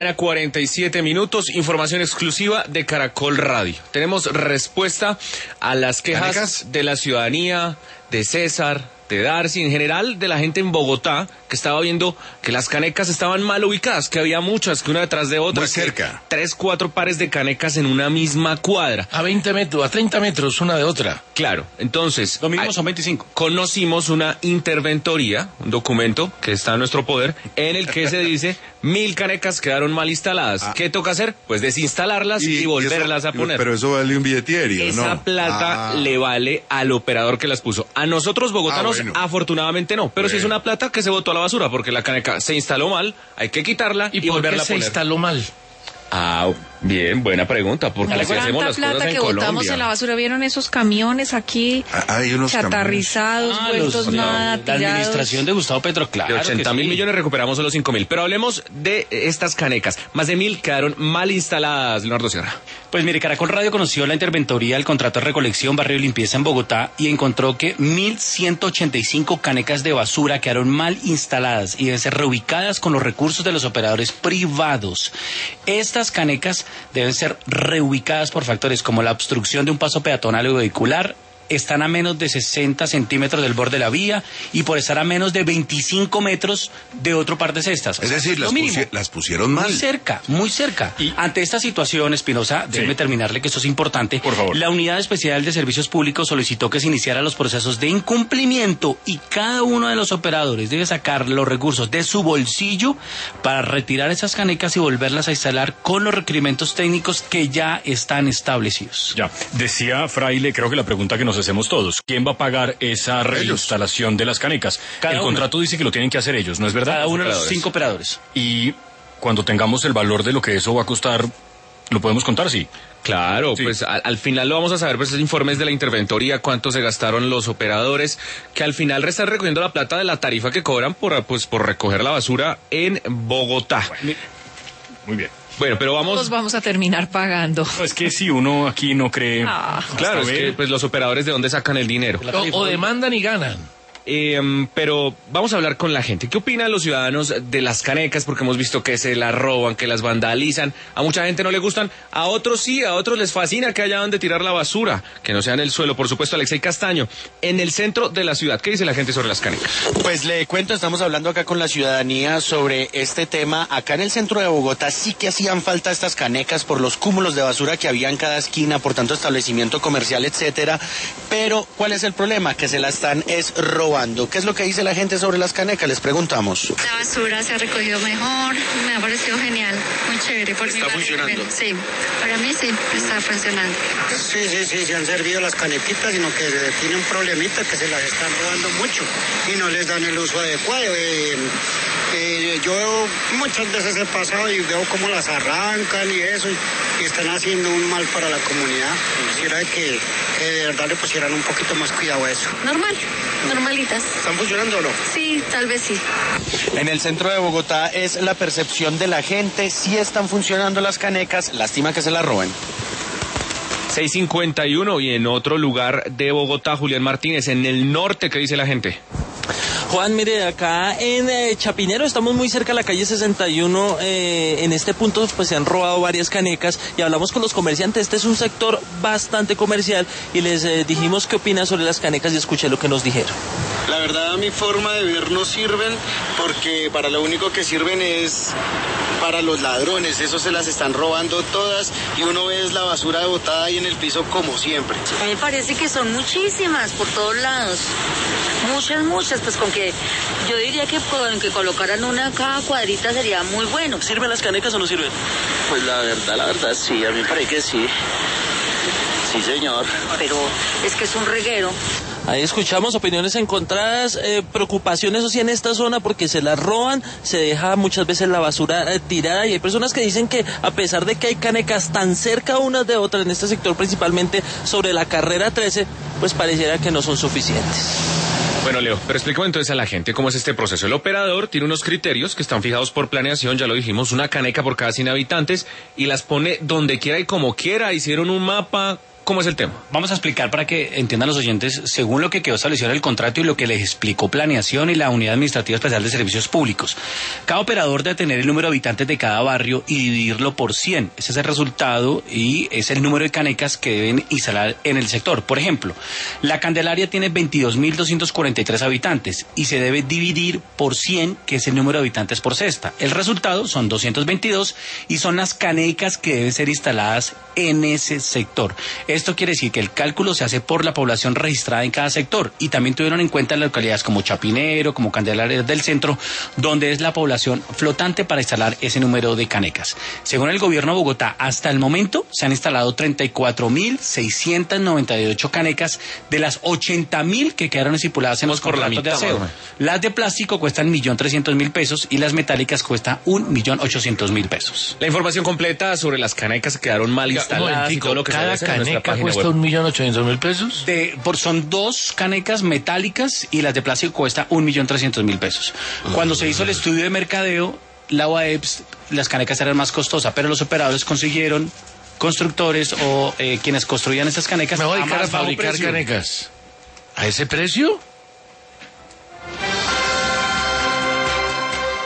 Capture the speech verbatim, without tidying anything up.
A cuarenta y siete minutos, información exclusiva de Caracol Radio. Tenemos respuesta a las quejas ¿Canecas? de la ciudadanía, de César, de Darcy, en general de la gente en Bogotá, que estaba viendo que las canecas estaban mal ubicadas, que había muchas, que una detrás de otra. Muy cerca. Tres, cuatro pares de canecas en una misma cuadra. A veinte metros, a treinta metros una de otra. Claro, entonces... Lo mínimo son veinticinco. Conocimos una interventoría, un documento que está en nuestro poder, en el que se dice mil canecas quedaron mal instaladas. Ah. ¿Qué toca hacer? Pues desinstalarlas y, y volverlas y eso, a poner. Pero eso vale un billetieri, Esa ¿no? plata ah. le vale al operador que las puso. A nosotros bogotanos, ah, bueno. afortunadamente no. Pero bueno. si es una plata que se botó a la basura, porque la caneca se instaló mal, hay que quitarla y, ¿Y volverla por qué a poner. se instaló mal? Ah, bien, buena pregunta, porque así hacemos las plata cosas en que Colombia. botamos en la basura, ¿vieron esos camiones aquí ah, hay unos chatarrizados, ah, vueltos los, nada, la, tirados? La administración de Gustavo Petro, claro. De ochenta mil sí. millones recuperamos solo cinco mil. Pero hablemos de estas canecas. Más de mil quedaron mal instaladas, Leonardo Sierra. Pues mire, Caracol Radio conoció la interventoría del contrato de recolección, barrio y limpieza en Bogotá y encontró que mil ciento ochenta y cinco canecas de basura quedaron mal instaladas y deben ser reubicadas con los recursos de los operadores privados. Estas canecas deben ser reubicadas por factores como la obstrucción de un paso peatonal o vehicular, están a menos de sesenta centímetros del borde de la vía y por estar a menos de veinticinco metros de otro par de cestas. Es decir, las, pusi las pusieron mal. Muy cerca, muy cerca. Y ante esta situación, Espinosa, sí. déjeme terminarle que esto es importante. Por favor. La Unidad Especial de Servicios Públicos solicitó que se iniciaran los procesos de incumplimiento y cada uno de los operadores debe sacar los recursos de su bolsillo para retirar esas canecas y volverlas a instalar con los requerimientos técnicos que ya están establecidos. Ya, decía Fraile, creo que la pregunta que nos hacemos todos, ¿quién va a pagar esa reinstalación de las canecas? Cada El uno. contrato dice que lo tienen que hacer ellos, ¿no es verdad? Cada uno de los cinco operadores. Y cuando tengamos el valor de lo que eso va a costar, ¿lo podemos contar? Sí. Claro, sí. pues al, al final lo vamos a saber, pues esos informes de la interventoría, cuánto se gastaron los operadores, que al final están recogiendo la plata de la tarifa que cobran por, pues, por recoger la basura en Bogotá. Bueno, muy bien. Bueno, pero vamos... Todos vamos a terminar pagando. No, es que si uno aquí no cree... Ah. Claro, es que pues los operadores de dónde sacan el dinero. O, o demandan y ganan. Eh, pero vamos a hablar con la gente. ¿Qué opinan los ciudadanos de las canecas? Porque hemos visto que se las roban, que las vandalizan. A mucha gente no le gustan, a otros sí, a otros les fascina que haya donde tirar la basura, que no sea en el suelo. Por supuesto, Alexei Castaño, en el centro de la ciudad. ¿Qué dice la gente sobre las canecas? Pues le cuento, estamos hablando acá con la ciudadanía sobre este tema. Acá en el centro de Bogotá sí que hacían falta estas canecas por los cúmulos de basura que había en cada esquina, por tanto establecimiento comercial, etcétera. Pero, ¿cuál es el problema? Que se la están es robando. ¿Qué es lo que dice la gente sobre las canecas? Les preguntamos. La basura se ha recogido mejor, me ha parecido genial, muy chévere. Por ¿Está funcionando? Sí, para mí sí, está funcionando. Sí, sí, sí, se han servido las canequitas, sino que tienen un problemita que se las están robando mucho y no les dan el uso adecuado. Eh, eh, yo muchas veces he pasado y veo cómo las arrancan y eso, y, y están haciendo un mal para la comunidad. Quisiera que, que de verdad le pusieran un poquito más cuidado a eso. Normal, normalita. ¿Están funcionando o no? Sí, tal vez sí. En el centro de Bogotá es la percepción de la gente, sí están funcionando las canecas, lástima que se las roben. seis cincuenta y uno y en otro lugar de Bogotá, Julián Martínez, en el norte, ¿qué dice la gente? Juan, mire, acá en eh, Chapinero estamos muy cerca de la calle sesenta y uno, eh, en este punto pues se han robado varias canecas y hablamos con los comerciantes. Este es un sector bastante comercial y les eh, dijimos qué opinan sobre las canecas y escuché lo que nos dijeron. La verdad, a mi forma de ver no sirven porque para lo único que sirven es para los ladrones, eso se las están robando todas y uno ve la basura botada ahí en el piso como siempre. A mí me parece que son muchísimas por todos lados, muchas, muchas, pues con que yo diría que con que colocaran una cada cuadrita sería muy bueno. ¿Sirven las canecas o no sirven? Pues la verdad, la verdad sí, a mí me parece que sí. Sí, señor. Pero es que es un reguero. Ahí escuchamos opiniones encontradas, eh, preocupaciones, eso sí, en esta zona porque se las roban, se deja muchas veces la basura eh, tirada y hay personas que dicen que a pesar de que hay canecas tan cerca unas de otras en este sector, principalmente sobre la carrera trece, pues pareciera que no son suficientes. Bueno, Leo, pero explícame entonces a la gente cómo es este proceso. El operador tiene unos criterios que están fijados por planeación, ya lo dijimos, una caneca por cada cien habitantes y las pone donde quiera y como quiera. Hicieron un mapa. ¿Cómo es el tema? Vamos a explicar para que entiendan los oyentes, según lo que quedó establecido en el contrato y lo que les explicó Planeación y la Unidad Administrativa Especial de Servicios Públicos. Cada operador debe tener el número de habitantes de cada barrio y dividirlo por cien. Ese es el resultado y es el número de canecas que deben instalar en el sector. Por ejemplo, la Candelaria tiene veintidós mil doscientos cuarenta y tres habitantes y se debe dividir por cien, que es el número de habitantes por cesta. El resultado son doscientos veintidós y son las canecas que deben ser instaladas en ese sector. Esto quiere decir que el cálculo se hace por la población registrada en cada sector y también tuvieron en cuenta las localidades como Chapinero, como Candelaria del Centro, donde es la población flotante para instalar ese número de canecas. Según el gobierno de Bogotá, hasta el momento se han instalado treinta y cuatro mil seiscientos noventa y ocho canecas de las ochenta mil que quedaron estipuladas en los contratos de aseo. Las de plástico cuestan un millón trescientos mil pesos y las metálicas cuestan un millón ochocientos mil pesos. La información completa sobre las canecas que quedaron mal instaladas y todo lo que cada se hace caneca cuesta un millón ochocientos mil pesos. De, por, son dos canecas metálicas y las de plástico cuesta un millón trescientos mil pesos. Cuando se hizo el estudio de mercadeo, la U A E P S, las canecas eran más costosas, pero los operadores consiguieron constructores o eh, quienes construían estas canecas me voy a a dedicar a más bajo fabricar precio. Canecas a ese precio.